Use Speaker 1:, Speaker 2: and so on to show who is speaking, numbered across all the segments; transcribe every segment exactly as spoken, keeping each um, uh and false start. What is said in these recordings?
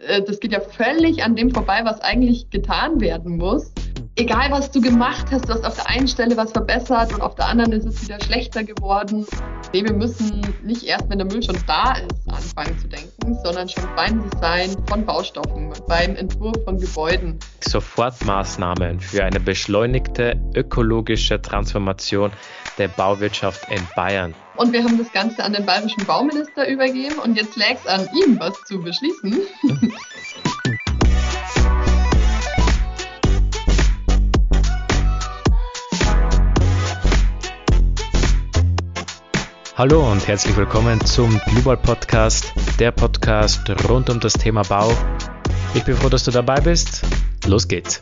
Speaker 1: äh, das geht ja völlig an dem vorbei, was eigentlich getan werden muss. Egal, was du gemacht hast, du hast auf der einen Stelle was verbessert und auf der anderen ist es wieder schlechter geworden. Nee, wir müssen nicht erst, wenn der Müll schon da ist, anfangen zu denken, sondern schon beim Design von Baustoffen, beim Entwurf von Gebäuden.
Speaker 2: Sofortmaßnahmen für eine beschleunigte ökologische Transformation der Bauwirtschaft in Bayern.
Speaker 1: Und wir haben das Ganze an den bayerischen Bauminister übergeben und jetzt läge es an ihm, was zu beschließen.
Speaker 2: Hallo und herzlich willkommen zum Global Podcast, der Podcast rund um das Thema Bau. Ich bin froh, dass du dabei bist. Los geht's.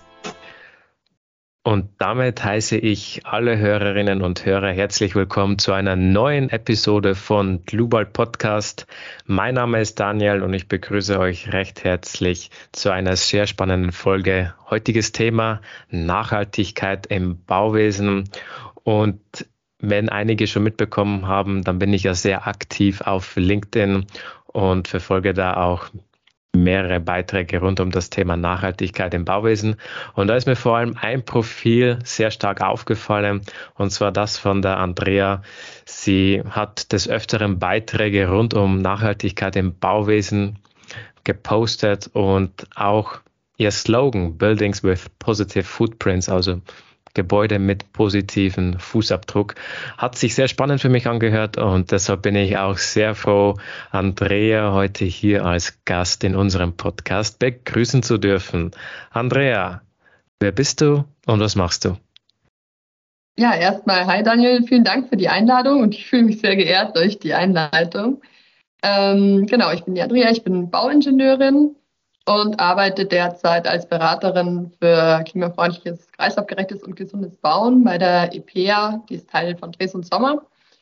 Speaker 2: Und damit heiße ich alle Hörerinnen und Hörer herzlich willkommen zu einer neuen Episode von Global Podcast. Mein Name ist Daniel und ich begrüße euch recht herzlich zu einer sehr spannenden Folge. Heutiges Thema: Nachhaltigkeit im Bauwesen. Und wenn einige schon mitbekommen haben, dann bin ich ja sehr aktiv auf LinkedIn und verfolge da auch mehrere Beiträge rund um das Thema Nachhaltigkeit im Bauwesen. Und da ist mir vor allem ein Profil sehr stark aufgefallen, und zwar das von der Andrea. Sie hat des Öfteren Beiträge rund um Nachhaltigkeit im Bauwesen gepostet und auch ihr Slogan Buildings with Positive Footprints, also Gebäude mit positiven Fußabdruck, hat sich sehr spannend für mich angehört und deshalb bin ich auch sehr froh, Andrea heute hier als Gast in unserem Podcast begrüßen zu dürfen. Andrea, wer bist du und was machst du?
Speaker 1: Ja, erstmal, hi Daniel, vielen Dank für die Einladung und ich fühle mich sehr geehrt durch die Einleitung. Ähm, genau, ich bin die Andrea, ich bin Bauingenieurin und arbeite derzeit als Beraterin für klimafreundliches, kreislaufgerechtes und gesundes Bauen bei der E P A, die ist Teil von Dres und Sommer.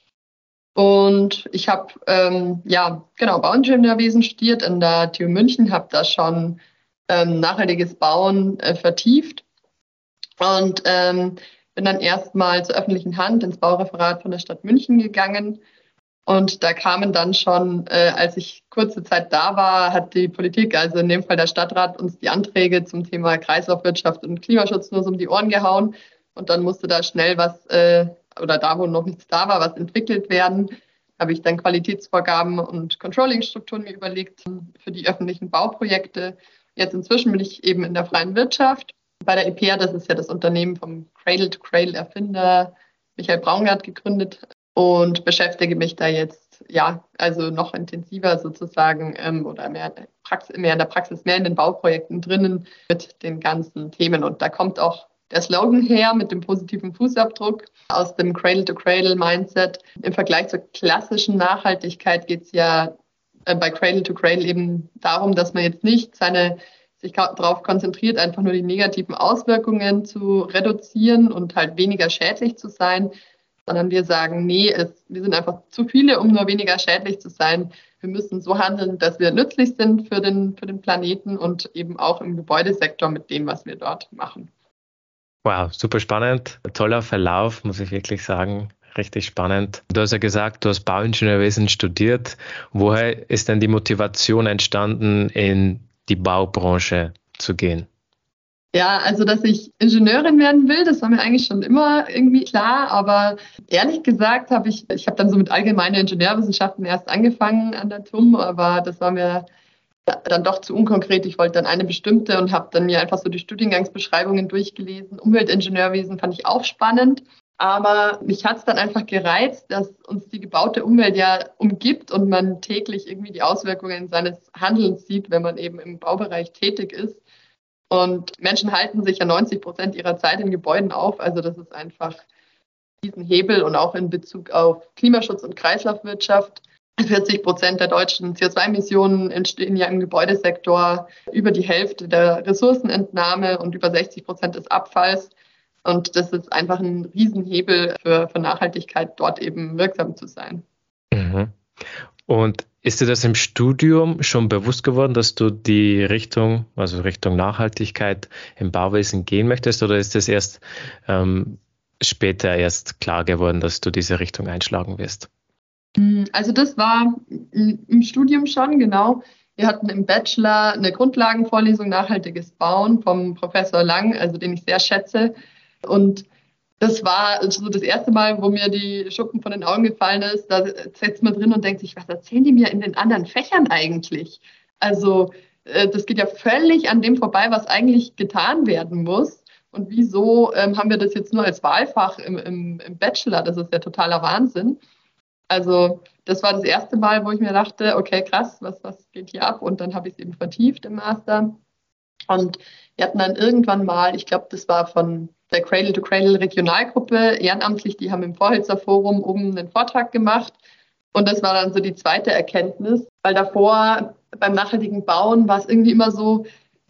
Speaker 1: Und ich habe ähm, ja genau Bauingenieurwesen studiert an der T U München, habe da schon ähm, nachhaltiges Bauen äh, vertieft und ähm, bin dann erstmal zur öffentlichen Hand ins Baureferat von der Stadt München gegangen. Und da kamen dann schon, äh, als ich kurze Zeit da war, hat die Politik, also in dem Fall der Stadtrat, uns die Anträge zum Thema Kreislaufwirtschaft und Klimaschutz nur so um die Ohren gehauen. Und dann musste da schnell was, äh, oder da, wo noch nichts da war, was entwickelt werden. Habe ich dann Qualitätsvorgaben und Controlling-Strukturen mir überlegt für die öffentlichen Bauprojekte. Jetzt inzwischen bin ich eben in der freien Wirtschaft. Bei der E P A, das ist ja das Unternehmen vom Cradle-to-Cradle-Erfinder Michael Braungart gegründet. Und beschäftige mich da jetzt, ja, also noch intensiver sozusagen ähm, oder mehr, Praxis, mehr in der Praxis, mehr in den Bauprojekten drinnen mit den ganzen Themen. Und da kommt auch der Slogan her mit dem positiven Fußabdruck aus dem Cradle-to-Cradle-Mindset. Im Vergleich zur klassischen Nachhaltigkeit geht es ja äh, bei Cradle-to-Cradle eben darum, dass man jetzt nicht seine sich darauf konzentriert, einfach nur die negativen Auswirkungen zu reduzieren und halt weniger schädlich zu sein, sondern wir sagen, nee, es, wir sind einfach zu viele, um nur weniger schädlich zu sein. Wir müssen so handeln, dass wir nützlich sind für den, für den Planeten und eben auch im Gebäudesektor mit dem, was wir dort machen.
Speaker 2: Wow, super spannend. Toller Verlauf, muss ich wirklich sagen. Richtig spannend. Du hast ja gesagt, du hast Bauingenieurwesen studiert. Woher ist denn die Motivation entstanden, in die Baubranche zu gehen?
Speaker 1: Ja, also dass ich Ingenieurin werden will, das war mir eigentlich schon immer irgendwie klar, aber ehrlich gesagt habe ich, ich habe dann so mit allgemeinen Ingenieurwissenschaften erst angefangen an der T U M, aber das war mir dann doch zu unkonkret. Ich wollte dann eine bestimmte und habe dann mir einfach so die Studiengangsbeschreibungen durchgelesen. Umweltingenieurwesen fand ich auch spannend, aber mich hat es dann einfach gereizt, dass uns die gebaute Umwelt ja umgibt und man täglich irgendwie die Auswirkungen seines Handelns sieht, wenn man eben im Baubereich tätig ist. Und Menschen halten sich ja neunzig Prozent ihrer Zeit in Gebäuden auf. Also das ist einfach diesen Hebel und auch in Bezug auf Klimaschutz und Kreislaufwirtschaft. vierzig Prozent der deutschen C O zwei Emissionen entstehen ja im Gebäudesektor, über die Hälfte der Ressourcenentnahme und über sechzig Prozent des Abfalls. Und das ist einfach ein Riesenhebel für, für Nachhaltigkeit, dort eben wirksam zu sein.
Speaker 2: Mhm. Und ist dir das im Studium schon bewusst geworden, dass du die Richtung, also Richtung Nachhaltigkeit im Bauwesen gehen möchtest, oder ist das erst ähm, später erst klar geworden, dass du diese Richtung einschlagen wirst?
Speaker 1: Also das war im Studium schon, genau. Wir hatten im Bachelor eine Grundlagenvorlesung Nachhaltiges Bauen vom Professor Lang, also den ich sehr schätze. Und das war so das erste Mal, wo mir die Schuppen von den Augen gefallen ist. Da sitzt man drin und denkt sich, was erzählen die mir in den anderen Fächern eigentlich? Also das geht ja völlig an dem vorbei, was eigentlich getan werden muss. Und wieso ähm, haben wir das jetzt nur als Wahlfach im, im, im Bachelor? Das ist ja totaler Wahnsinn. Also das war das erste Mal, wo ich mir dachte, okay, krass, was, was geht hier ab? Und dann habe ich es eben vertieft im Master. Und wir hatten dann irgendwann mal, ich glaube, das war von der Cradle to Cradle Regionalgruppe, ehrenamtlich, die haben im Vorhölzer Forum oben einen Vortrag gemacht. Und das war dann so die zweite Erkenntnis, weil davor beim nachhaltigen Bauen war es irgendwie immer so,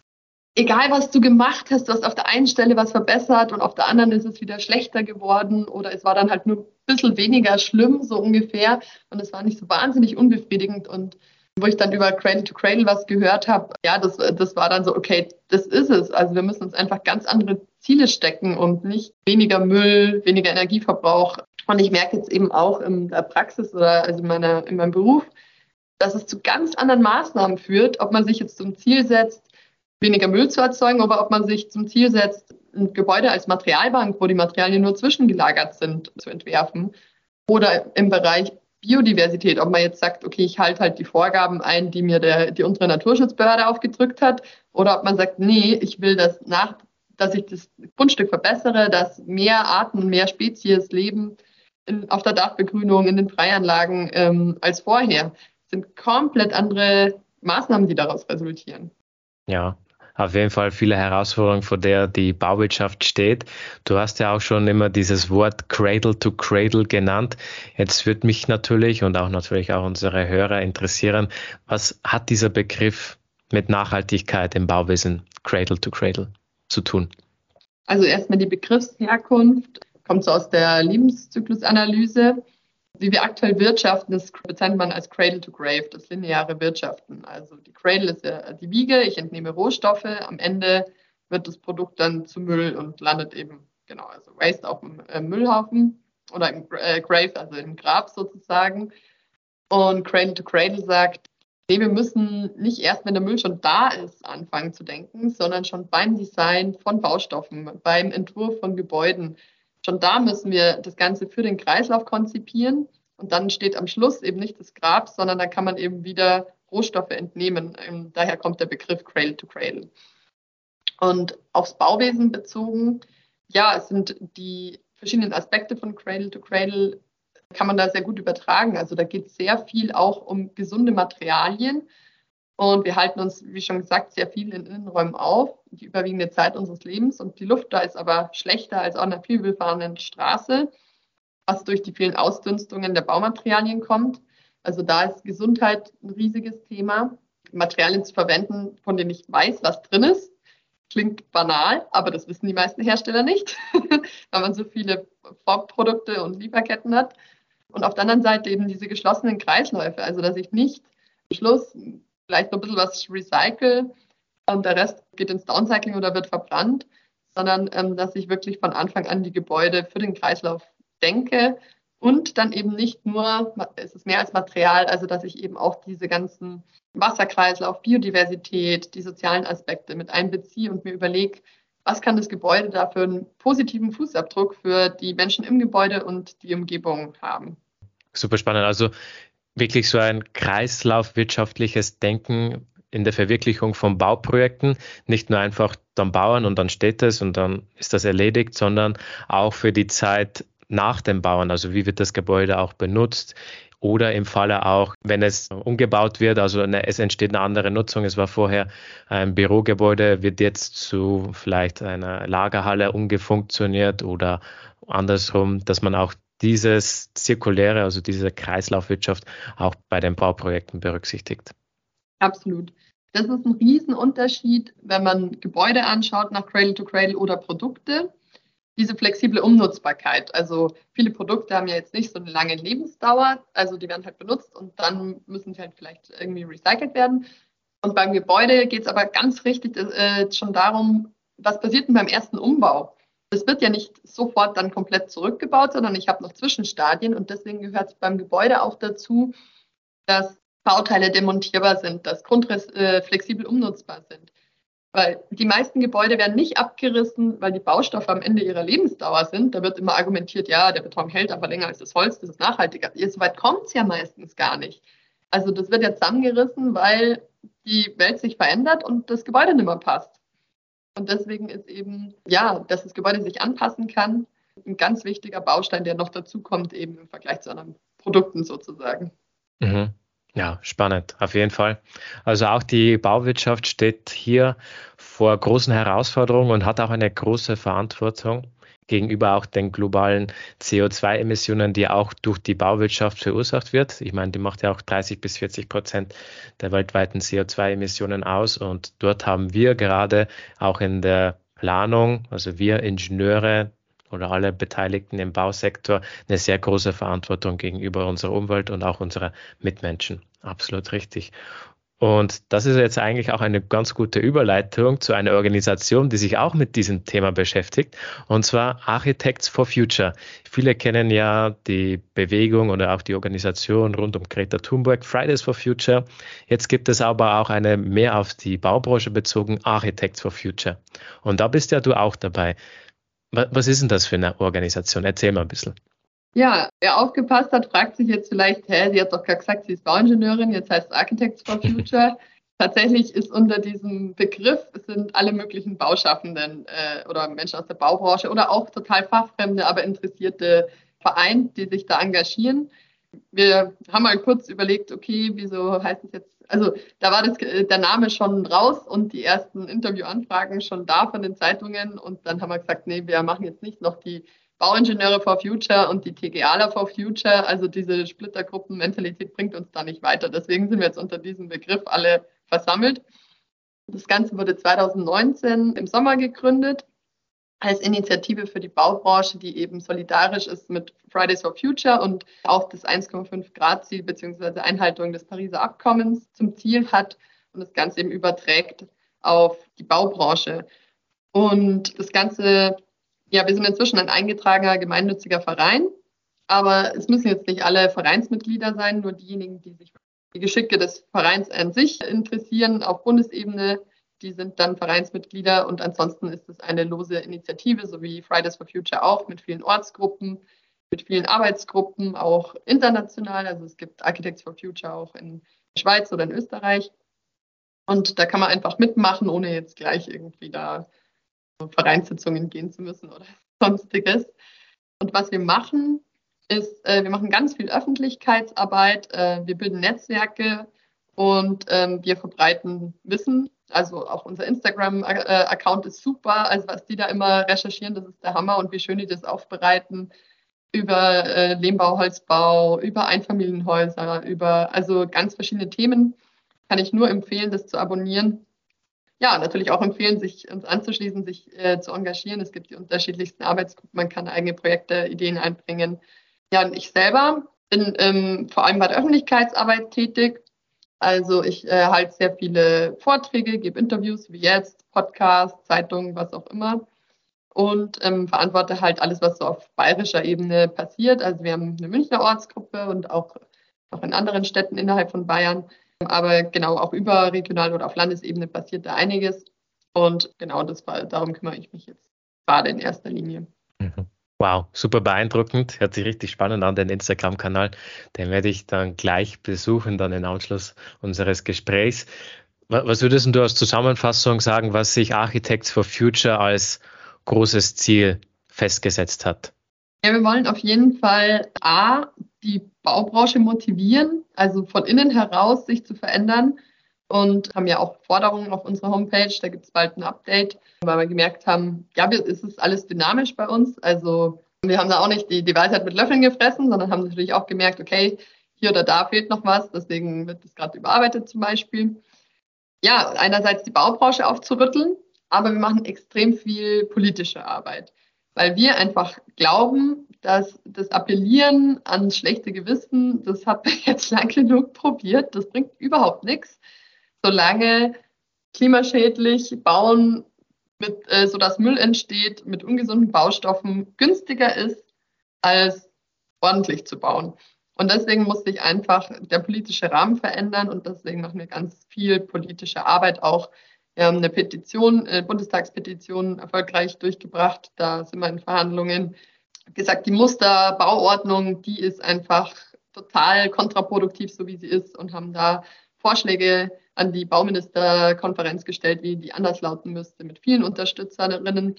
Speaker 1: egal was du gemacht hast, du hast auf der einen Stelle was verbessert und auf der anderen ist es wieder schlechter geworden oder es war dann halt nur ein bisschen weniger schlimm, so ungefähr. Und es war nicht so wahnsinnig unbefriedigend. Und wo ich dann über Cradle to Cradle was gehört habe, ja, das, das war dann so, okay, das ist es. Also wir müssen uns einfach ganz andere Ziele stecken und nicht weniger Müll, weniger Energieverbrauch. Und ich merke jetzt eben auch in der Praxis oder also in, meiner, in meinem Beruf, dass es zu ganz anderen Maßnahmen führt, ob man sich jetzt zum Ziel setzt, weniger Müll zu erzeugen, oder ob man sich zum Ziel setzt, ein Gebäude als Materialbank, wo die Materialien nur zwischengelagert sind, zu entwerfen. Oder im Bereich Biodiversität, ob man jetzt sagt, okay, ich halte halt die Vorgaben ein, die mir der, die unsere Naturschutzbehörde aufgedrückt hat, oder ob man sagt, nee, ich will das nach, dass ich das Grundstück verbessere, dass mehr Arten, mehr Spezies leben in, auf der Dachbegrünung, in den Freianlagen ähm, als vorher. Das sind komplett andere Maßnahmen, die daraus resultieren.
Speaker 2: Ja, auf jeden Fall viele Herausforderungen, vor der die Bauwirtschaft steht. Du hast ja auch schon immer dieses Wort Cradle to Cradle genannt. Jetzt würde mich natürlich und auch natürlich auch unsere Hörer interessieren, was hat dieser Begriff mit Nachhaltigkeit im Bauwesen Cradle to Cradle zu tun?
Speaker 1: Also erstmal die Begriffsherkunft, kommt so aus der Lebenszyklusanalyse. Wie wir aktuell wirtschaften, das bezeichnet man als Cradle to Grave, das lineare Wirtschaften. Also die Cradle ist ja die Wiege, ich entnehme Rohstoffe, am Ende wird das Produkt dann zu Müll und landet eben, genau, also Waste auf dem äh, Müllhaufen oder im äh, Grave, also im Grab sozusagen. Und Cradle to Cradle sagt, nee, wir müssen nicht erst, wenn der Müll schon da ist, anfangen zu denken, sondern schon beim Design von Baustoffen, beim Entwurf von Gebäuden. Schon da müssen wir das Ganze für den Kreislauf konzipieren und dann steht am Schluss eben nicht das Grab, sondern da kann man eben wieder Rohstoffe entnehmen. Daher kommt der Begriff Cradle to Cradle. Und aufs Bauwesen bezogen, ja, es sind die verschiedenen Aspekte von Cradle to Cradle, kann man da sehr gut übertragen. Also da geht es sehr viel auch um gesunde Materialien. Und wir halten uns, wie schon gesagt, sehr viel in Innenräumen auf, die überwiegende Zeit unseres Lebens. Und die Luft da ist aber schlechter als auf einer vielbefahrenen Straße, was durch die vielen Ausdünstungen der Baumaterialien kommt. Also da ist Gesundheit ein riesiges Thema. Materialien zu verwenden, von denen ich weiß, was drin ist. Klingt banal, aber das wissen die meisten Hersteller nicht, weil man so viele Vorprodukte und Lieferketten hat. Und auf der anderen Seite eben diese geschlossenen Kreisläufe, also dass ich nicht am Schluss vielleicht noch ein bisschen was recycle und der Rest geht ins Downcycling oder wird verbrannt, sondern ähm, dass ich wirklich von Anfang an die Gebäude für den Kreislauf denke und dann eben nicht nur, es ist mehr als Material, also dass ich eben auch diese ganzen Wasserkreislauf, Biodiversität, die sozialen Aspekte mit einbeziehe und mir überlege, was kann das Gebäude da für einen positiven Fußabdruck für die Menschen im Gebäude und die Umgebung haben.
Speaker 2: Super spannend. Also wirklich so ein kreislaufwirtschaftliches Denken in der Verwirklichung von Bauprojekten. Nicht nur einfach dann bauen und dann steht es und dann ist das erledigt, sondern auch für die Zeit nach dem Bauen. Also wie wird das Gebäude auch benutzt? Oder im Falle auch, wenn es umgebaut wird, also eine, es entsteht eine andere Nutzung. Es war vorher ein Bürogebäude, wird jetzt zu vielleicht einer Lagerhalle umgefunktioniert oder andersrum, dass man auch dieses Zirkuläre, also diese Kreislaufwirtschaft auch bei den Bauprojekten berücksichtigt.
Speaker 1: Absolut. Das ist ein Riesenunterschied, wenn man Gebäude anschaut nach Cradle to Cradle oder Produkte. Diese flexible Umnutzbarkeit. Also viele Produkte haben ja jetzt nicht so eine lange Lebensdauer, also die werden halt benutzt und dann müssen sie halt vielleicht irgendwie recycelt werden. Und beim Gebäude geht es aber ganz richtig äh, schon darum, was passiert denn beim ersten Umbau? Es wird ja nicht sofort dann komplett zurückgebaut, sondern ich habe noch Zwischenstadien und deswegen gehört es beim Gebäude auch dazu, dass Bauteile demontierbar sind, dass Grundrisse äh, flexibel umnutzbar sind. Weil die meisten Gebäude werden nicht abgerissen, weil die Baustoffe am Ende ihrer Lebensdauer sind. Da wird immer argumentiert, ja, der Beton hält aber länger als das Holz, das ist nachhaltiger. So weit kommt es ja meistens gar nicht. Also das wird ja zusammengerissen, weil die Welt sich verändert und das Gebäude nicht mehr passt. Und deswegen ist eben, ja, dass das Gebäude sich anpassen kann, ein ganz wichtiger Baustein, der noch dazu kommt, eben im Vergleich zu anderen Produkten sozusagen.
Speaker 2: Mhm. Ja, spannend, auf jeden Fall. Also auch die Bauwirtschaft steht hier vor großen Herausforderungen und hat auch eine große Verantwortung gegenüber auch den globalen C O zwei Emissionen, die auch durch die Bauwirtschaft verursacht wird. Ich meine, die macht ja auch dreißig bis vierzig Prozent der weltweiten C O zwei Emissionen aus und dort haben wir gerade auch in der Planung, also wir Ingenieure oder alle Beteiligten im Bausektor, eine sehr große Verantwortung gegenüber unserer Umwelt und auch unserer Mitmenschen. Absolut richtig. Und das ist jetzt eigentlich auch eine ganz gute Überleitung zu einer Organisation, die sich auch mit diesem Thema beschäftigt, und zwar Architects for Future. Viele kennen ja die Bewegung oder auch die Organisation rund um Greta Thunberg, Fridays for Future. Jetzt gibt es aber auch eine mehr auf die Baubranche bezogen, Architects for Future. Und da bist ja du auch dabei. Was ist denn das für eine Organisation? Erzähl mal ein bisschen.
Speaker 1: Ja, wer aufgepasst hat, fragt sich jetzt vielleicht, hä, sie hat doch gerade gesagt, sie ist Bauingenieurin, jetzt heißt es Architects for Future. Tatsächlich ist unter diesem Begriff sind alle möglichen Bauschaffenden äh, oder Menschen aus der Baubranche oder auch total fachfremde, aber interessierte vereint, die sich da engagieren. Wir haben mal kurz überlegt, okay, wieso heißt es jetzt, also da war das, der Name schon raus und die ersten Interviewanfragen schon da von den Zeitungen und dann haben wir gesagt, nee, wir machen jetzt nicht noch die Bauingenieure for Future und die TGAler for Future, also diese Splittergruppen-Mentalität bringt uns da nicht weiter. Deswegen sind wir jetzt unter diesem Begriff alle versammelt. Das Ganze wurde zwanzig neunzehn im Sommer gegründet als Initiative für die Baubranche, die eben solidarisch ist mit Fridays for Future und auch das eins Komma fünf Grad Ziel bzw. Einhaltung des Pariser Abkommens zum Ziel hat und das Ganze eben überträgt auf die Baubranche. Und das Ganze, ja, wir sind inzwischen ein eingetragener gemeinnütziger Verein, aber es müssen jetzt nicht alle Vereinsmitglieder sein, nur diejenigen, die sich für die Geschicke des Vereins an sich interessieren auf Bundesebene, die sind dann Vereinsmitglieder und ansonsten ist es eine lose Initiative, so wie Fridays for Future auch, mit vielen Ortsgruppen, mit vielen Arbeitsgruppen, auch international. Also es gibt Architects for Future auch in der Schweiz oder in Österreich. Und da kann man einfach mitmachen, ohne jetzt gleich irgendwie da Vereinssitzungen gehen zu müssen oder sonstiges. Und was wir machen, ist, äh, wir machen ganz viel Öffentlichkeitsarbeit, äh, wir bilden Netzwerke und ähm, wir verbreiten Wissen. Also auch unser Instagram-Account ist super. Also was die da immer recherchieren, das ist der Hammer und wie schön die das aufbereiten über äh, Lehmbau, Holzbau, über Einfamilienhäuser, über also ganz verschiedene Themen. Kann ich nur empfehlen, das zu abonnieren. Ja, natürlich auch empfehlen, sich uns anzuschließen, sich äh, zu engagieren. Es gibt die unterschiedlichsten Arbeitsgruppen, man kann eigene Projekte, Ideen einbringen. Ja, und ich selber bin ähm, vor allem bei der Öffentlichkeitsarbeit tätig. Also ich äh, halte sehr viele Vorträge, gebe Interviews wie jetzt, Podcasts, Zeitungen, was auch immer. Und ähm, verantworte halt alles, was so auf bayerischer Ebene passiert. Also wir haben eine Münchner Ortsgruppe und auch, auch in anderen Städten innerhalb von Bayern. Aber genau, auch überregional oder auf Landesebene passiert da einiges. Und genau das war, darum kümmere ich mich jetzt gerade in erster Linie.
Speaker 2: Mhm. Wow, super beeindruckend. Hört sich richtig spannend an, den Instagram-Kanal. Den werde ich dann gleich besuchen, dann im Anschluss unseres Gesprächs. Was würdest du als Zusammenfassung sagen, was sich Architects for Future als großes Ziel festgesetzt hat?
Speaker 1: Ja, wir wollen auf jeden Fall A, die Baubranche motivieren, also von innen heraus sich zu verändern und haben ja auch Forderungen auf unserer Homepage, da gibt es bald ein Update, weil wir gemerkt haben, ja, es ist alles dynamisch bei uns, also wir haben da auch nicht die, die Weisheit mit Löffeln gefressen, sondern haben natürlich auch gemerkt, okay, hier oder da fehlt noch was, deswegen wird das gerade überarbeitet zum Beispiel. Ja, einerseits die Baubranche aufzurütteln, aber wir machen extrem viel politische Arbeit, weil wir einfach glauben, dass das Appellieren an schlechte Gewissen, das hat man jetzt lang genug probiert, das bringt überhaupt nichts, solange klimaschädlich bauen, mit, äh, sodass Müll entsteht, mit ungesunden Baustoffen günstiger ist, als ordentlich zu bauen. Und deswegen muss sich einfach der politische Rahmen verändern und deswegen machen wir ganz viel politische Arbeit auch. Wir haben eine Petition, eine Bundestagspetition erfolgreich durchgebracht. Da sind wir in Verhandlungen. Gesagt, die Musterbauordnung, die ist einfach total kontraproduktiv, so wie sie ist, und haben da Vorschläge an die Bauministerkonferenz gestellt, wie die anders lauten müsste, mit vielen Unterstützerinnen.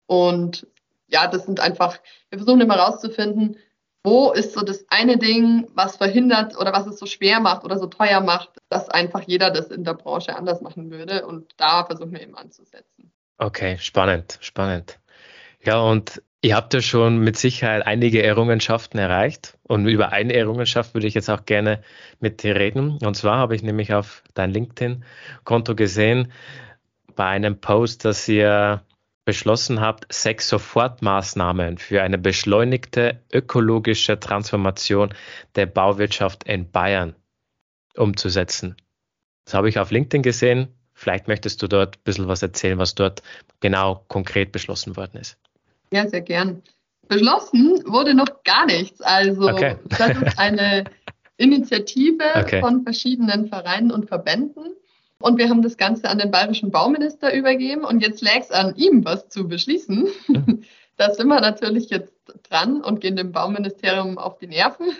Speaker 1: Und ja, das sind einfach, wir versuchen immer rauszufinden, wo ist so das eine Ding, was verhindert oder was es so schwer macht oder so teuer macht, dass einfach jeder das in der Branche anders machen würde. Und da versuchen wir eben anzusetzen.
Speaker 2: Okay, spannend, spannend. Ja, und ihr habt ja schon mit Sicherheit einige Errungenschaften erreicht. Und über eine Errungenschaft würde ich jetzt auch gerne mit dir reden. Und zwar habe ich nämlich auf dein LinkedIn-Konto gesehen, bei einem Post, dass ihr beschlossen habt, sechs Sofortmaßnahmen für eine beschleunigte ökologische Transformation der Bauwirtschaft in Bayern umzusetzen. Das habe ich auf LinkedIn gesehen. Vielleicht möchtest du dort ein bisschen was erzählen, was dort genau konkret beschlossen worden ist.
Speaker 1: Ja, sehr gern. Beschlossen wurde noch gar nichts. Also
Speaker 2: okay.
Speaker 1: Das ist eine Initiative
Speaker 2: okay.
Speaker 1: von verschiedenen Vereinen und Verbänden. Und wir haben das Ganze an den bayerischen Bauminister übergeben. Und jetzt läge es an ihm, was zu beschließen. Hm. Da sind wir natürlich jetzt dran und gehen dem Bauministerium auf die Nerven.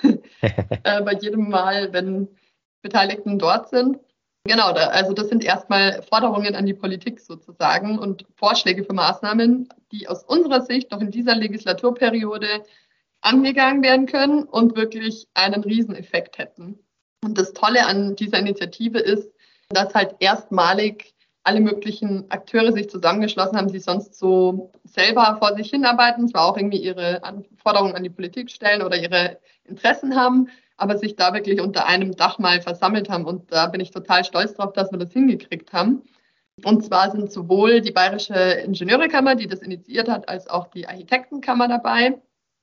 Speaker 1: äh, bei jedem Mal, wenn Beteiligten dort sind. Genau, da, also das sind erstmal Forderungen an die Politik sozusagen und Vorschläge für Maßnahmen, die aus unserer Sicht noch in dieser Legislaturperiode angegangen werden können und wirklich einen Rieseneffekt hätten. Und das Tolle an dieser Initiative ist, dass halt erstmalig alle möglichen Akteure sich zusammengeschlossen haben, die sonst so selber vor sich hinarbeiten, zwar auch irgendwie ihre Anforderungen an die Politik stellen oder ihre Interessen haben, aber sich da wirklich unter einem Dach mal versammelt haben. Und da bin ich total stolz drauf, dass wir das hingekriegt haben. Und zwar sind sowohl die Bayerische Ingenieurekammer, die das initiiert hat, als auch die Architektenkammer dabei.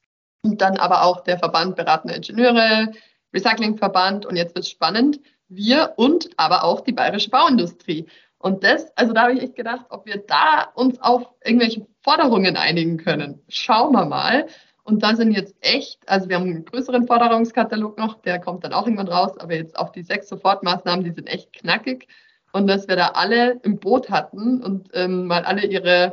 Speaker 1: Und dann aber auch der Verband Beratende Ingenieure, Recyclingverband. Und jetzt wird es spannend, wir und aber auch die bayerische Bauindustrie. Und das, also da habe ich echt gedacht, ob wir da uns auf irgendwelche Forderungen einigen können. Schauen wir mal. Und da sind jetzt echt, also wir haben einen größeren Forderungskatalog noch, der kommt dann auch irgendwann raus, aber jetzt auch die sechs Sofortmaßnahmen, die sind echt knackig. Und dass wir da alle im Boot hatten und ähm, mal alle ihre,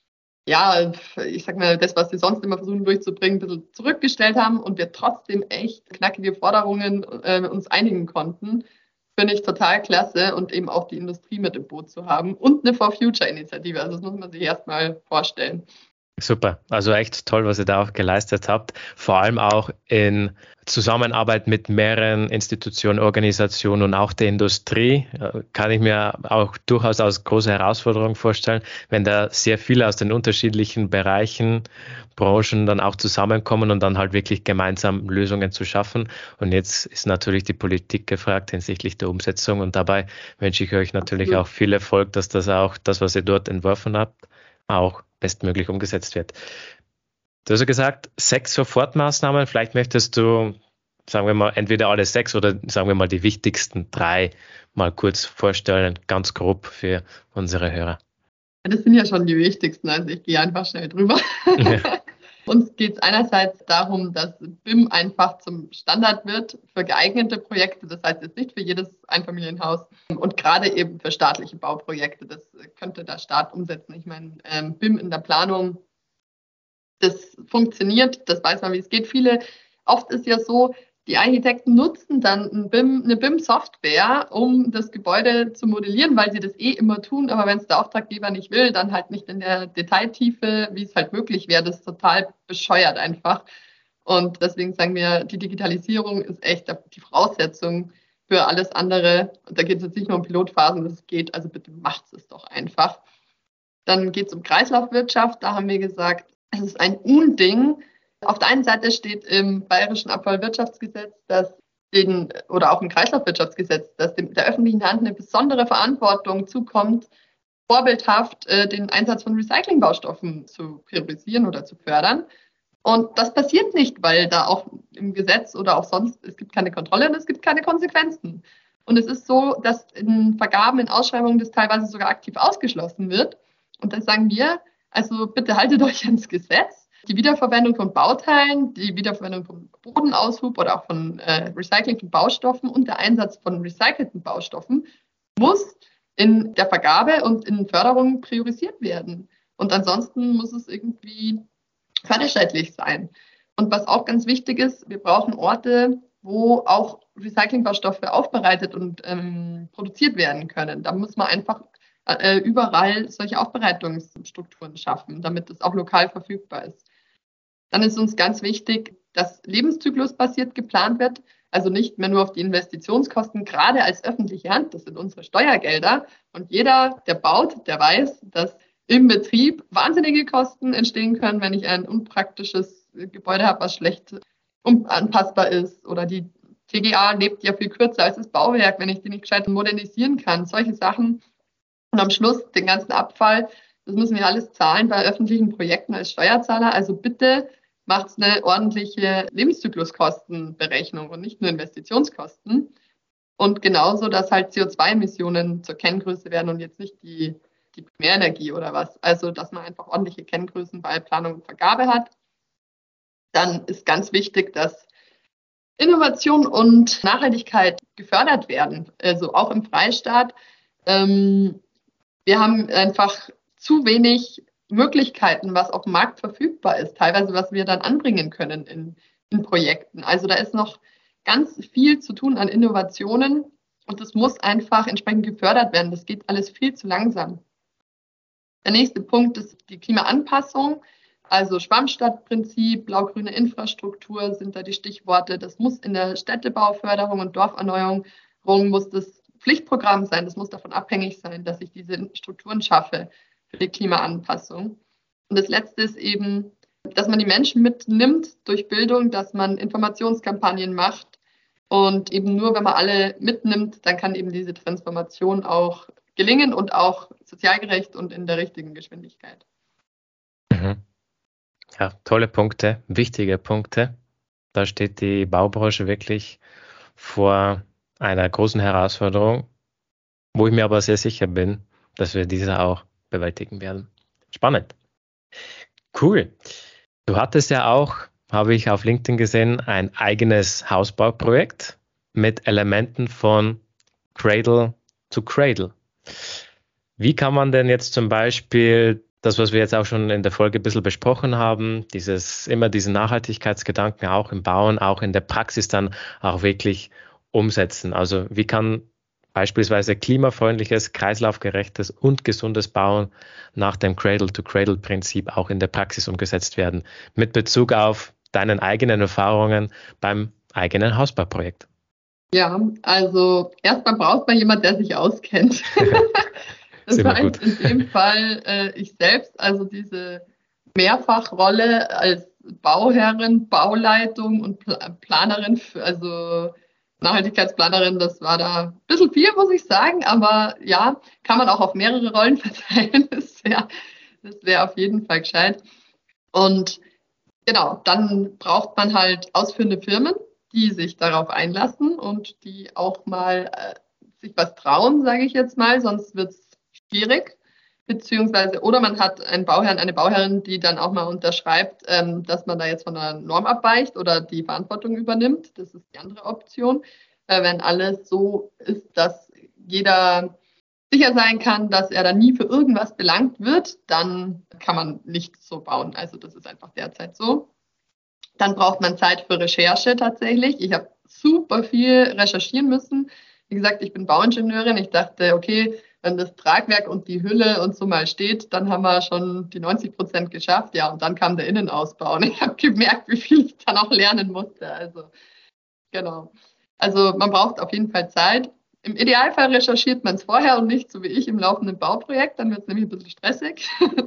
Speaker 1: ja, ich sag mal, das, was sie sonst immer versuchen durchzubringen, ein bisschen zurückgestellt haben und wir trotzdem echt knackige Forderungen äh, uns einigen konnten, finde ich total klasse und eben auch die Industrie mit im Boot zu haben und eine For Future Initiative. Also das muss man sich erstmal vorstellen.
Speaker 2: Super, also echt toll, was ihr da auch geleistet habt, vor allem auch in Zusammenarbeit mit mehreren Institutionen, Organisationen und auch der Industrie, kann ich mir auch durchaus als große Herausforderung vorstellen, wenn da sehr viele aus den unterschiedlichen Bereichen, Branchen dann auch zusammenkommen und dann halt wirklich gemeinsam Lösungen zu schaffen. Und jetzt ist natürlich die Politik gefragt hinsichtlich der Umsetzung und dabei wünsche ich euch natürlich Absolut. Auch viel Erfolg, dass das auch, das, was ihr dort entworfen habt, auch bestmöglich umgesetzt wird. Du hast ja gesagt, sechs Sofortmaßnahmen. Vielleicht möchtest du, sagen wir mal, entweder alle sechs oder sagen wir mal die wichtigsten drei mal kurz vorstellen, ganz grob für unsere Hörer.
Speaker 1: Das sind ja schon die wichtigsten, also ich gehe einfach schnell drüber. Ja. Uns geht es einerseits darum, dass B I M einfach zum Standard wird für geeignete Projekte, das heißt jetzt nicht für jedes Einfamilienhaus und gerade eben für staatliche Bauprojekte, das könnte der Staat umsetzen. Ich meine, ähm, B I M in der Planung, das funktioniert, das weiß man, wie es geht. Viele, oft ist ja so, die Architekten nutzen dann ein B I M, eine B I M-Software, um das Gebäude zu modellieren, weil sie das eh immer tun. Aber wenn es der Auftraggeber nicht will, dann halt nicht in der Detailtiefe, wie es halt möglich wäre. Das ist total bescheuert einfach. Und deswegen sagen wir, die Digitalisierung ist echt die Voraussetzung für alles andere. Und da geht es jetzt nicht nur um Pilotphasen, das geht, also bitte macht es doch einfach. Dann geht es um Kreislaufwirtschaft. Da haben wir gesagt, es ist ein Unding. Auf der einen Seite steht im Bayerischen Abfallwirtschaftsgesetz, dass den, oder auch im Kreislaufwirtschaftsgesetz, dass dem, der öffentlichen Hand eine besondere Verantwortung zukommt, vorbildhaft äh, den Einsatz von Recyclingbaustoffen zu priorisieren oder zu fördern. Und das passiert nicht, weil da auch im Gesetz oder auch sonst, es gibt keine Kontrolle und es gibt keine Konsequenzen. Und es ist so, dass in Vergaben, in Ausschreibungen das teilweise sogar aktiv ausgeschlossen wird. Und da sagen wir, also bitte haltet euch ans Gesetz. die Wiederverwendung von Bauteilen, die Wiederverwendung von Bodenaushub oder auch von äh, Recycling von Baustoffen und der Einsatz von recycelten Baustoffen muss in der Vergabe und in Förderung priorisiert werden. Und ansonsten muss es irgendwie förderschädlich sein. Und was auch ganz wichtig ist, wir brauchen Orte, wo auch Recyclingbaustoffe aufbereitet und ähm, produziert werden können. Da muss man einfach äh, überall solche Aufbereitungsstrukturen schaffen, damit es auch lokal verfügbar ist. Dann ist uns ganz wichtig, dass lebenszyklusbasiert geplant wird, also nicht mehr nur auf die Investitionskosten, gerade als öffentliche Hand, das sind unsere Steuergelder. Und jeder, der baut, der weiß, dass im Betrieb wahnsinnige Kosten entstehen können, wenn ich ein unpraktisches Gebäude habe, was schlecht anpassbar ist. Oder die T G A lebt ja viel kürzer als das Bauwerk, wenn ich die nicht gescheit modernisieren kann. Solche Sachen. Und am Schluss den ganzen Abfall, das müssen wir alles zahlen bei öffentlichen Projekten als Steuerzahler. Also bitte macht eine ordentliche Lebenszykluskostenberechnung und nicht nur Investitionskosten. Und genauso, dass halt C O zwei Emissionen zur Kenngröße werden und jetzt nicht die, die Primärenergie oder was. Also, dass man einfach ordentliche Kenngrößen bei Planung und Vergabe hat. Dann ist ganz wichtig, dass Innovation und Nachhaltigkeit gefördert werden, also auch im Freistaat. Ähm, wir haben einfach zu wenig Möglichkeiten, was auf dem Markt verfügbar ist, teilweise was wir dann anbringen können in, in Projekten. Also da ist noch ganz viel zu tun an Innovationen und das muss einfach entsprechend gefördert werden. Das geht alles viel zu langsam. Der nächste Punkt ist die Klimaanpassung, also Schwammstadtprinzip, blau-grüne Infrastruktur sind da die Stichworte. Das muss in der Städtebauförderung und Dorferneuerung muss das Pflichtprogramm sein. Das muss davon abhängig sein, dass ich diese Strukturen schaffe für die Klimaanpassung. Und das Letzte ist eben, dass man die Menschen mitnimmt durch Bildung, dass man Informationskampagnen macht. Und eben nur, wenn man alle mitnimmt, dann kann eben diese Transformation auch gelingen und auch sozial gerecht und in der richtigen Geschwindigkeit.
Speaker 2: Mhm. Ja, tolle Punkte, wichtige Punkte. Da steht die Baubranche wirklich vor einer großen Herausforderung, wo ich mir aber sehr sicher bin, dass wir diese auch bewältigen werden. Spannend. Cool. Du hattest ja auch, habe ich auf LinkedIn gesehen, ein eigenes Hausbauprojekt mit Elementen von Cradle to Cradle. Wie kann man denn jetzt zum Beispiel das, was wir jetzt auch schon in der Folge ein bisschen besprochen haben, dieses immer diesen Nachhaltigkeitsgedanken auch im Bauen, auch in der Praxis dann auch wirklich umsetzen? Also wie kann beispielsweise klimafreundliches, kreislaufgerechtes und gesundes Bauen nach dem Cradle-to-Cradle-Prinzip auch in der Praxis umgesetzt werden, mit Bezug auf deinen eigenen Erfahrungen beim eigenen Hausbauprojekt?
Speaker 1: Ja, also erstmal braucht man jemanden, der sich auskennt. Das heißt in dem Fall äh, ich selbst, also diese Mehrfachrolle als Bauherrin, Bauleitung und Pl- Planerin, für, also Nachhaltigkeitsplanerin, das war da ein bisschen viel, muss ich sagen, aber ja, kann man auch auf mehrere Rollen verteilen, das wäre das wär auf jeden Fall gescheit. Und genau, dann braucht man halt ausführende Firmen, die sich darauf einlassen und die auch mal äh, sich was trauen, sage ich jetzt mal, sonst wird es schwierig. Beziehungsweise, oder man hat einen Bauherrn, eine Bauherrin, die dann auch mal unterschreibt, ähm, dass man da jetzt von der Norm abweicht oder die Verantwortung übernimmt. Das ist die andere Option. Äh, wenn alles so ist, dass jeder sicher sein kann, dass er da nie für irgendwas belangt wird, dann kann man nicht so bauen. Also das ist einfach derzeit so. Dann braucht man Zeit für Recherche tatsächlich. Ich habe super viel recherchieren müssen. Wie gesagt, ich bin Bauingenieurin. Ich dachte, okay, wenn das Tragwerk und die Hülle und so mal steht, dann haben wir schon die neunzig Prozent geschafft. Ja, und dann kam der Innenausbau. Und ich habe gemerkt, wie viel ich dann auch lernen musste. Also, genau. Also, man braucht auf jeden Fall Zeit. Im Idealfall recherchiert man es vorher und nicht so wie ich im laufenden Bauprojekt. Dann wird es nämlich ein bisschen stressig.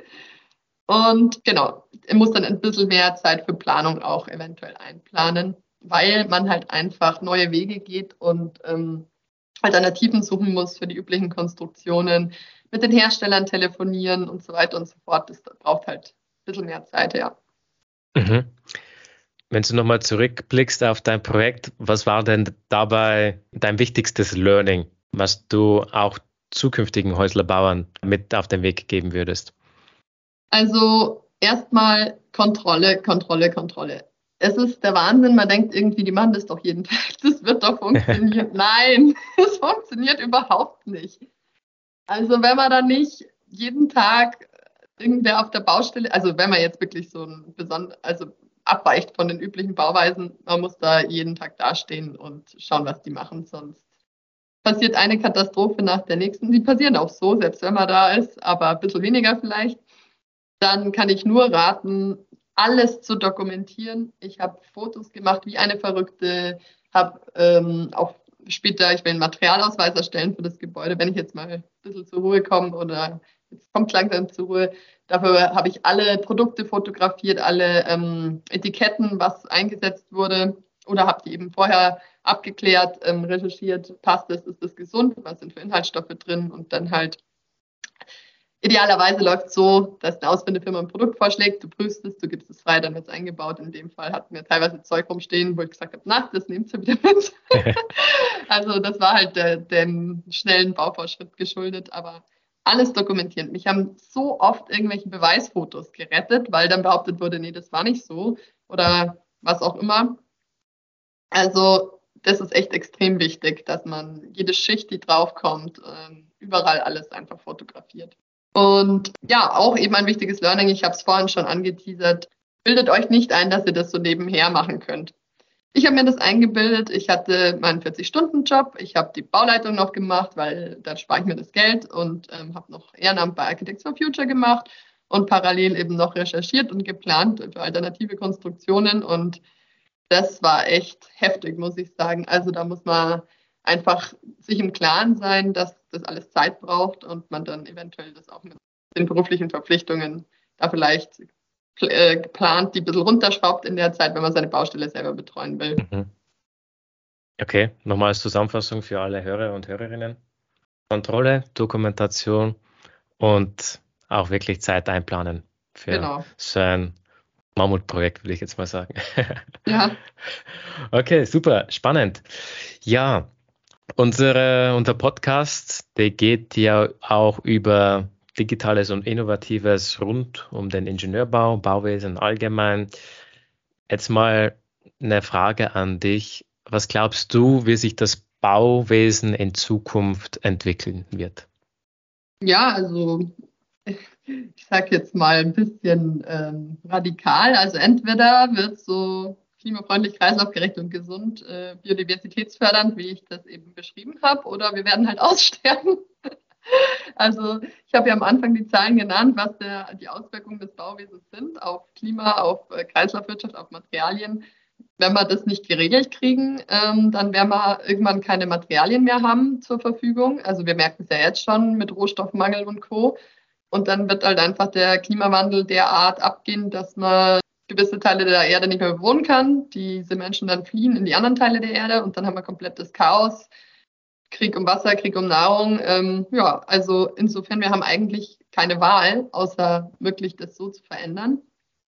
Speaker 1: Und genau, er muss dann ein bisschen mehr Zeit für Planung auch eventuell einplanen, weil man halt einfach neue Wege geht und ähm, Alternativen suchen muss für die üblichen Konstruktionen, mit den Herstellern telefonieren und so weiter und so fort. Das braucht halt ein bisschen mehr Zeit, ja.
Speaker 2: Mhm. Wenn du nochmal zurückblickst auf dein Projekt, was war denn dabei dein wichtigstes Learning, was du auch zukünftigen Häuslerbauern mit auf den Weg geben würdest?
Speaker 1: Also Erstmal Kontrolle, Kontrolle, Kontrolle. Es ist der Wahnsinn, man denkt irgendwie, die machen das doch jeden Tag, das wird doch funktionieren. Nein, es funktioniert überhaupt nicht. Also wenn man da nicht jeden Tag irgendwer auf der Baustelle, also wenn man jetzt wirklich so ein besonders, also abweicht von den üblichen Bauweisen, man muss da jeden Tag dastehen und schauen, was die machen, sonst passiert eine Katastrophe nach der nächsten. Die passieren auch so, selbst wenn man da ist, aber ein bisschen weniger vielleicht. Dann kann ich nur raten, alles zu dokumentieren. Ich habe Fotos gemacht wie eine Verrückte, habe ähm, auch später, ich will einen Materialausweis erstellen für das Gebäude, wenn ich jetzt mal ein bisschen zur Ruhe komme oder jetzt kommt langsam zur Ruhe. Dafür habe ich alle Produkte fotografiert, alle ähm, Etiketten, was eingesetzt wurde oder habe die eben vorher abgeklärt, ähm, recherchiert, passt das, ist das gesund, was sind für Inhaltsstoffe drin und dann halt idealerweise läuft es so, dass eine Ausfindefirma ein Produkt vorschlägt, du prüfst es, du gibst es frei, dann wird es eingebaut. In dem Fall hatten wir teilweise Zeug rumstehen, wo ich gesagt habe, na, das nehmt ihr wieder mit. Also das war halt der, dem schnellen Baufortschritt geschuldet, aber alles dokumentieren. Mich haben so oft irgendwelche Beweisfotos gerettet, weil dann behauptet wurde, nee, das war nicht so oder was auch immer. Also das ist echt extrem wichtig, dass man jede Schicht, die draufkommt, ähm, überall alles einfach fotografiert. Und ja, auch eben ein wichtiges Learning, ich habe es vorhin schon angeteasert, bildet euch nicht ein, dass ihr das so nebenher machen könnt. Ich habe mir das eingebildet, ich hatte meinen vierzig-Stunden-Job, ich habe die Bauleitung noch gemacht, weil da spare ich mir das Geld und ähm, habe noch Ehrenamt bei Architects for Future gemacht und parallel eben noch recherchiert und geplant für alternative Konstruktionen und das war echt heftig, muss ich sagen. Also da muss man einfach sich im Klaren sein, dass das alles Zeit braucht und man dann eventuell das auch mit den beruflichen Verpflichtungen da vielleicht äh, geplant, die ein bisschen runterschraubt in der Zeit, wenn man seine Baustelle selber betreuen will.
Speaker 2: Mhm. Okay, nochmal als Zusammenfassung für alle Hörer und Hörerinnen. Kontrolle, Dokumentation und auch wirklich Zeit einplanen für
Speaker 1: Genau.
Speaker 2: so ein Mammutprojekt, will ich jetzt mal sagen.
Speaker 1: Ja.
Speaker 2: Okay, super, spannend. Ja, unsere, unser Podcast, der geht ja auch über Digitales und Innovatives rund um den Ingenieurbau, Bauwesen allgemein. Jetzt mal eine Frage an dich. Was glaubst du, wie sich das Bauwesen in Zukunft entwickeln wird?
Speaker 1: Ja, also ich sage jetzt mal ein bisschen ähm, radikal. Also entweder wird so klimafreundlich, kreislaufgerecht und gesund, äh, biodiversitätsfördernd, wie ich das eben beschrieben habe, oder wir werden halt aussterben. Also ich habe ja am Anfang die Zahlen genannt, was der, die Auswirkungen des Bauwesens sind auf Klima, auf äh, Kreislaufwirtschaft, auf Materialien. Wenn wir das nicht geregelt kriegen, ähm, dann werden wir irgendwann keine Materialien mehr haben zur Verfügung. Also wir merken es ja jetzt schon mit Rohstoffmangel und Co. Und dann wird halt einfach der Klimawandel derart abgehen, dass man gewisse Teile der Erde nicht mehr bewohnen kann. Diese Menschen dann fliehen in die anderen Teile der Erde und dann haben wir komplettes Chaos. Krieg um Wasser, Krieg um Nahrung. Ähm, ja, also insofern, wir haben eigentlich keine Wahl, außer wirklich das so zu verändern.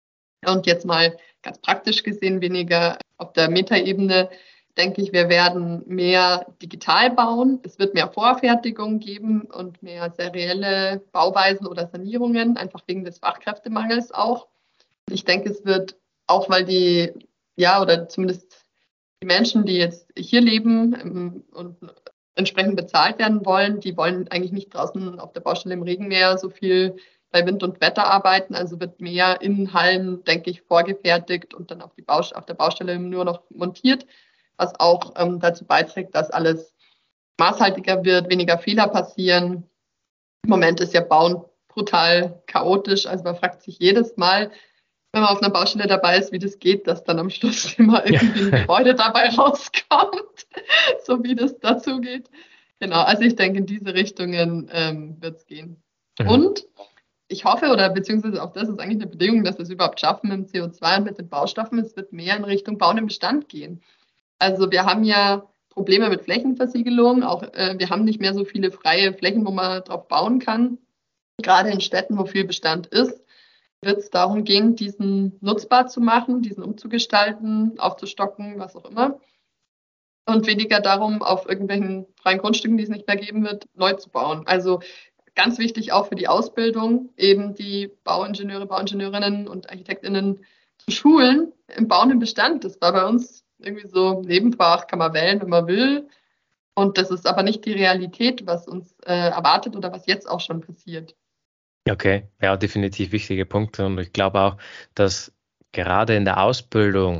Speaker 1: Und jetzt mal ganz praktisch gesehen, weniger auf der Metaebene, denke ich, wir werden mehr digital bauen. Es wird mehr Vorfertigung geben und mehr serielle Bauweisen oder Sanierungen, einfach wegen des Fachkräftemangels auch. Ich denke, es wird auch, weil die, ja, oder zumindest die Menschen, die jetzt hier leben ähm, und entsprechend bezahlt werden wollen, die wollen eigentlich nicht draußen auf der Baustelle im Regen mehr so viel bei Wind und Wetter arbeiten. Also wird mehr in Hallen, denke ich, vorgefertigt und dann auf, die Baust- auf der Baustelle nur noch montiert, was auch ähm, dazu beiträgt, dass alles maßhaltiger wird, weniger Fehler passieren. Im Moment ist ja Bauen brutal chaotisch. Also man fragt sich jedes Mal, wenn man auf einer Baustelle dabei ist, wie das geht, dass dann am Schluss immer irgendwie ein Gebäude dabei rauskommt, so wie das dazu geht. Genau, also ich denke, in diese Richtungen ähm, wird es gehen.
Speaker 2: Mhm.
Speaker 1: Und ich hoffe, oder beziehungsweise auch das ist eigentlich eine Bedingung, dass wir es überhaupt schaffen mit dem C O zwei und mit den Baustoffen, es wird mehr in Richtung Bauen im Bestand gehen. Also wir haben ja Probleme mit Flächenversiegelung, auch äh, wir haben nicht mehr so viele freie Flächen, wo man drauf bauen kann. Gerade in Städten, wo viel Bestand ist, wird es darum gehen, diesen nutzbar zu machen, diesen umzugestalten, aufzustocken, was auch immer. Und weniger darum, auf irgendwelchen freien Grundstücken, die es nicht mehr geben wird, neu zu bauen. Also ganz wichtig auch für die Ausbildung, eben die Bauingenieure, Bauingenieurinnen und Architektinnen zu schulen im bauenden Bestand. Das war bei uns irgendwie so Nebenfach, kann man wählen, wenn man will. Und das ist aber nicht die Realität, was uns äh, erwartet oder was jetzt auch schon passiert.
Speaker 2: Okay, ja, definitiv wichtige Punkte. Und ich glaube auch, dass gerade in der Ausbildung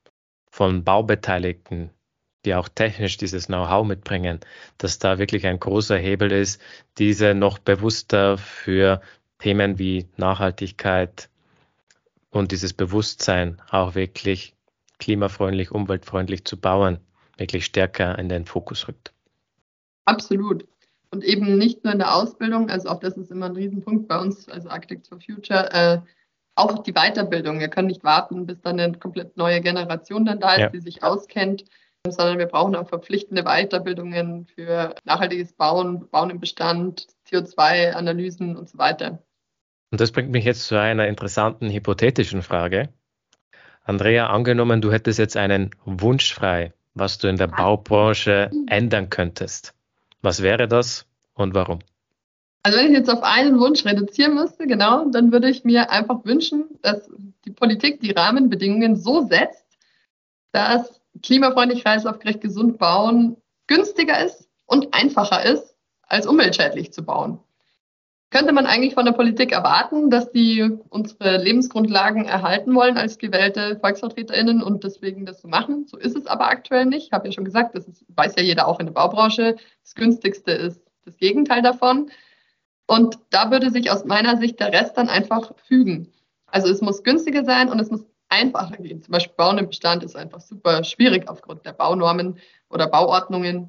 Speaker 2: von Baubeteiligten, die auch technisch dieses Know-how mitbringen, dass da wirklich ein großer Hebel ist, diese noch bewusster für Themen wie Nachhaltigkeit und dieses Bewusstsein auch wirklich klimafreundlich, umweltfreundlich zu bauen, wirklich stärker in den Fokus rückt.
Speaker 1: Absolut. Und eben nicht nur in der Ausbildung, also auch das ist immer ein Riesenpunkt bei uns, also Architects for Future, äh, auch die Weiterbildung. Wir können nicht warten, bis dann eine komplett neue Generation dann da ist,
Speaker 2: Ja.
Speaker 1: die sich auskennt, sondern wir brauchen auch verpflichtende Weiterbildungen für nachhaltiges Bauen, Bauen im Bestand, C O zwei Analysen und so weiter.
Speaker 2: Und das bringt mich jetzt zu einer interessanten hypothetischen Frage. Andrea, angenommen, du hättest jetzt einen Wunsch frei, was du in der Baubranche ändern könntest. Was wäre das und warum?
Speaker 1: Also wenn ich jetzt auf einen Wunsch reduzieren müsste, genau, dann würde ich mir einfach wünschen, dass die Politik die Rahmenbedingungen so setzt, dass klimafreundlich, kreislaufgerecht, gesund bauen günstiger ist und einfacher ist, als umweltschädlich zu bauen. Könnte man eigentlich von der Politik erwarten, dass die unsere Lebensgrundlagen erhalten wollen als gewählte VolksvertreterInnen und deswegen das so machen. So ist es aber aktuell nicht. Ich habe ja schon gesagt, das ist, weiß ja jeder auch in der Baubranche, das günstigste ist das Gegenteil davon. Und da würde sich aus meiner Sicht der Rest dann einfach fügen. Also es muss günstiger sein und es muss einfacher gehen. Zum Beispiel Bauen im Bestand ist einfach super schwierig aufgrund der Baunormen oder Bauordnungen.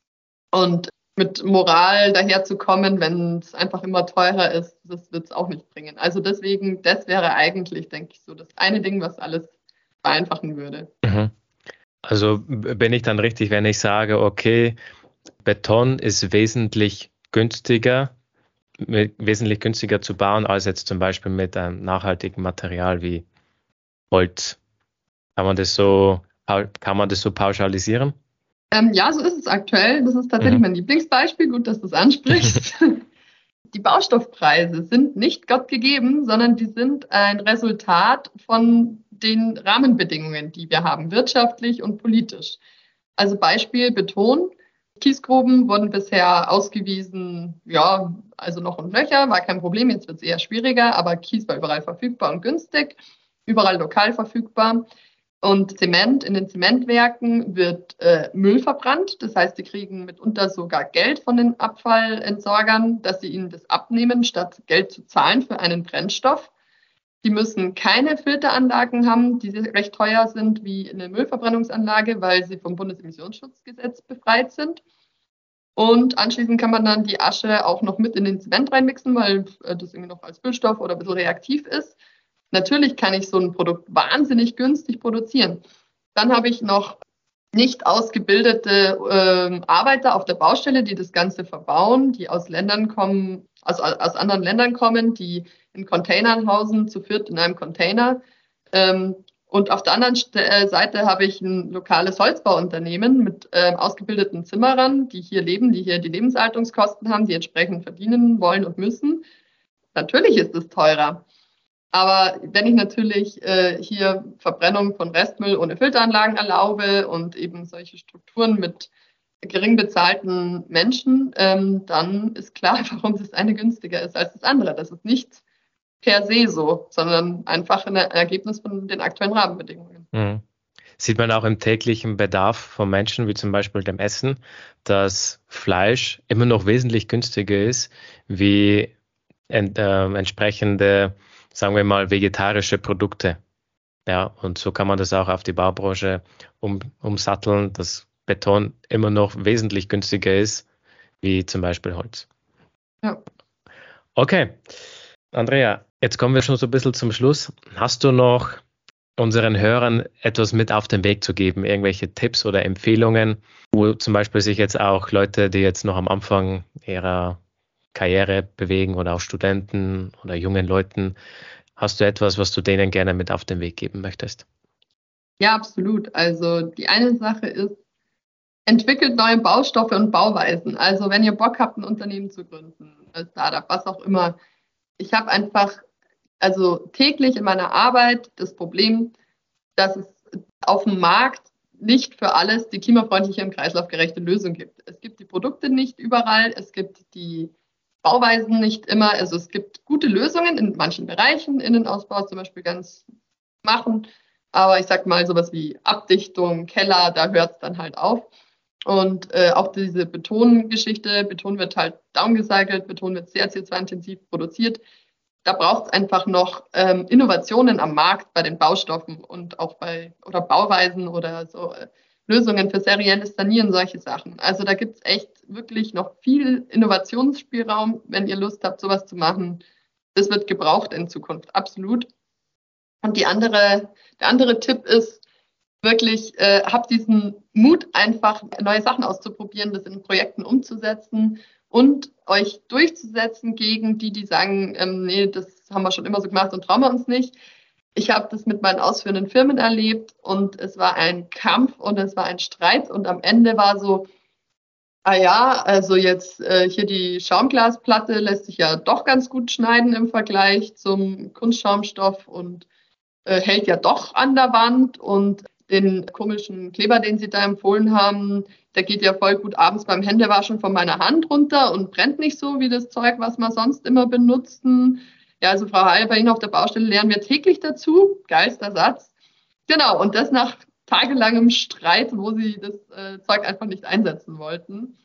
Speaker 1: Und mit Moral daherzukommen, wenn es einfach immer teurer ist, das wird es auch nicht bringen. Also deswegen, das wäre eigentlich, denke ich, so das eine Ding, was alles vereinfachen würde.
Speaker 2: Mhm. Also bin ich dann richtig, wenn ich sage, okay, Beton ist wesentlich günstiger, wesentlich günstiger zu bauen, als jetzt zum Beispiel mit einem nachhaltigen Material wie Holz. Kann man das so, kann man das so pauschalisieren?
Speaker 1: Ähm, ja, so ist es aktuell. Das ist tatsächlich
Speaker 2: Mhm.
Speaker 1: mein Lieblingsbeispiel. Gut, dass du es ansprichst. Die Baustoffpreise sind nicht Gott gegeben, sondern die sind ein Resultat von den Rahmenbedingungen, die wir haben, wirtschaftlich und politisch. Also Beispiel Beton. Kiesgruben wurden bisher ausgewiesen, ja, also noch und nöcher, war kein Problem, jetzt wird es eher schwieriger, aber Kies war überall verfügbar und günstig, überall lokal verfügbar. Und Zement, in den Zementwerken wird äh, Müll verbrannt. Das heißt, die kriegen mitunter sogar Geld von den Abfallentsorgern, dass sie ihnen das abnehmen, statt Geld zu zahlen für einen Brennstoff. Die müssen keine Filteranlagen haben, die recht teuer sind wie eine Müllverbrennungsanlage, weil sie vom Bundesemissionsschutzgesetz befreit sind. Und anschließend kann man dann die Asche auch noch mit in den Zement reinmixen, weil das irgendwie noch als Füllstoff oder ein bisschen reaktiv ist. Natürlich kann ich so ein Produkt wahnsinnig günstig produzieren. Dann habe ich noch nicht ausgebildete äh, Arbeiter auf der Baustelle, die das Ganze verbauen, die aus Ländern kommen, aus, aus anderen Ländern kommen, die in Containern hausen, zu viert in einem Container. Ähm, und auf der anderen Seite habe ich ein lokales Holzbauunternehmen mit äh, ausgebildeten Zimmerern, die hier leben, die hier die Lebenshaltungskosten haben, die entsprechend verdienen wollen und müssen. Natürlich ist es teurer. Aber wenn ich natürlich äh, hier Verbrennung von Restmüll ohne Filteranlagen erlaube und eben solche Strukturen mit gering bezahlten Menschen, ähm, dann ist klar, warum das eine günstiger ist als das andere. Das ist nicht per se so, sondern einfach ein Ergebnis von den aktuellen Rahmenbedingungen.
Speaker 2: Mhm. Sieht man auch im täglichen Bedarf von Menschen, wie zum Beispiel dem Essen, dass Fleisch immer noch wesentlich günstiger ist wie ent, äh, entsprechende, sagen wir mal, vegetarische Produkte. Ja, und so kann man das auch auf die Baubranche um, umsatteln, dass Beton immer noch wesentlich günstiger ist wie zum Beispiel Holz.
Speaker 1: Ja.
Speaker 2: Okay, Andrea, jetzt kommen wir schon so ein bisschen zum Schluss. Hast du noch unseren Hörern etwas mit auf den Weg zu geben, irgendwelche Tipps oder Empfehlungen, wo zum Beispiel sich jetzt auch Leute, die jetzt noch am Anfang ihrer Karriere bewegen oder auch Studenten oder jungen Leuten, hast du etwas, was du denen gerne mit auf den Weg geben möchtest?
Speaker 1: Ja, absolut. Also die eine Sache ist, entwickelt neue Baustoffe und Bauweisen. Also wenn ihr Bock habt, ein Unternehmen zu gründen, neues Startup, was auch immer. Ich habe einfach, also täglich in meiner Arbeit das Problem, dass es auf dem Markt nicht für alles die klimafreundliche und kreislaufgerechte Lösung gibt. Es gibt die Produkte nicht überall, es gibt die Bauweisen nicht immer. Also es gibt gute Lösungen in manchen Bereichen, Innenausbau zum Beispiel ganz machen, aber ich sag mal sowas wie Abdichtung, Keller, da hört es dann halt auf. Und äh, auch diese Betongeschichte, Beton wird halt downgecycelt, Beton wird sehr C O zwei intensiv produziert. Da braucht es einfach noch ähm, Innovationen am Markt bei den Baustoffen und auch bei oder Bauweisen oder so äh, Lösungen für serielles Sanieren, solche Sachen. Also da gibt es echt wirklich noch viel Innovationsspielraum, wenn ihr Lust habt, sowas zu machen. Das wird gebraucht in Zukunft, absolut. Und die andere, der andere Tipp ist wirklich, äh, habt diesen Mut, einfach neue Sachen auszuprobieren, das in Projekten umzusetzen und euch durchzusetzen gegen die, die sagen, ähm, nee, das haben wir schon immer so gemacht und trauen wir uns nicht. Ich habe das mit meinen ausführenden Firmen erlebt und es war ein Kampf und es war ein Streit und am Ende war so, ah ja, also jetzt äh, hier die Schaumglasplatte lässt sich ja doch ganz gut schneiden im Vergleich zum Kunstschaumstoff und äh, hält ja doch an der Wand und den komischen Kleber, den Sie da empfohlen haben, der geht ja voll gut abends beim Händewaschen von meiner Hand runter und brennt nicht so wie das Zeug, was wir sonst immer benutzen. Ja, also Frau Heil, bei Ihnen auf der Baustelle lernen wir täglich dazu. Geilster Satz. Genau, und das nach tagelangem Streit, wo Sie das äh, Zeug einfach nicht einsetzen wollten.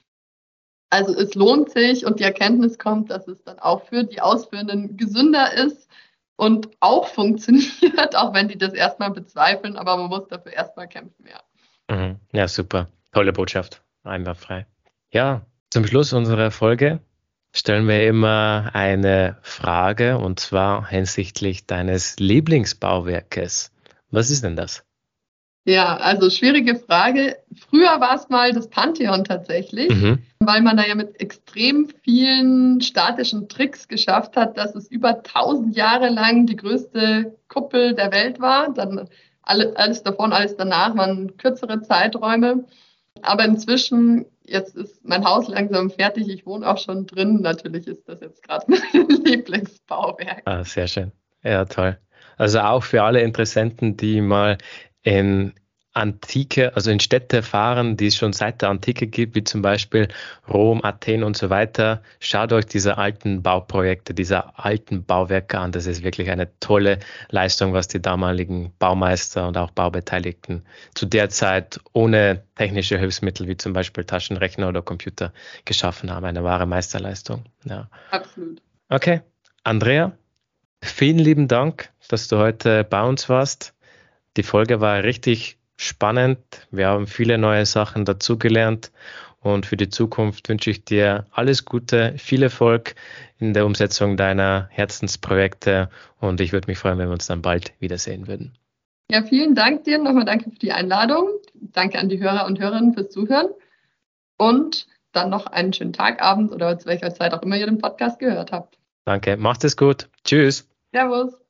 Speaker 1: Also es lohnt sich und die Erkenntnis kommt, dass es dann auch für die Ausführenden gesünder ist und auch funktioniert, auch wenn die das erstmal bezweifeln, aber man muss dafür erstmal kämpfen, ja.
Speaker 2: Mhm. Ja, super. Tolle Botschaft. Einwandfrei. Ja, zum Schluss unserer Folge stellen wir immer eine Frage und zwar hinsichtlich deines Lieblingsbauwerkes. Was ist denn das?
Speaker 1: Ja, also schwierige Frage. Früher war es mal das Pantheon tatsächlich,
Speaker 2: Mhm.
Speaker 1: weil man da ja mit extrem vielen statischen Tricks geschafft hat, dass es über tausend Jahre lang die größte Kuppel der Welt war. Dann alle, alles davon, alles danach waren kürzere Zeiträume. Aber inzwischen, jetzt ist mein Haus langsam fertig, ich wohne auch schon drin. Natürlich ist das jetzt gerade mein Lieblingsbauwerk.
Speaker 2: Ah, sehr schön. Ja, toll. Also auch für alle Interessenten, die mal in Antike, also in Städte fahren, die es schon seit der Antike gibt, wie zum Beispiel Rom, Athen und so weiter. Schaut euch diese alten Bauprojekte, diese alten Bauwerke an. Das ist wirklich eine tolle Leistung, was die damaligen Baumeister und auch Baubeteiligten zu der Zeit ohne technische Hilfsmittel wie zum Beispiel Taschenrechner oder Computer geschaffen haben. Eine wahre Meisterleistung. Ja.
Speaker 1: Absolut.
Speaker 2: Okay, Andrea, vielen lieben Dank, dass du heute bei uns warst. Die Folge war richtig spannend. Wir haben viele neue Sachen dazugelernt und für die Zukunft wünsche ich dir alles Gute, viel Erfolg in der Umsetzung deiner Herzensprojekte und ich würde mich freuen, wenn wir uns dann bald wiedersehen würden.
Speaker 1: Ja, vielen Dank dir. Nochmal danke für die Einladung. Danke an die Hörer und Hörerinnen fürs Zuhören und dann noch einen schönen Tag, Abend oder zu welcher Zeit auch immer ihr den Podcast gehört habt.
Speaker 2: Danke, macht es gut. Tschüss.
Speaker 1: Servus.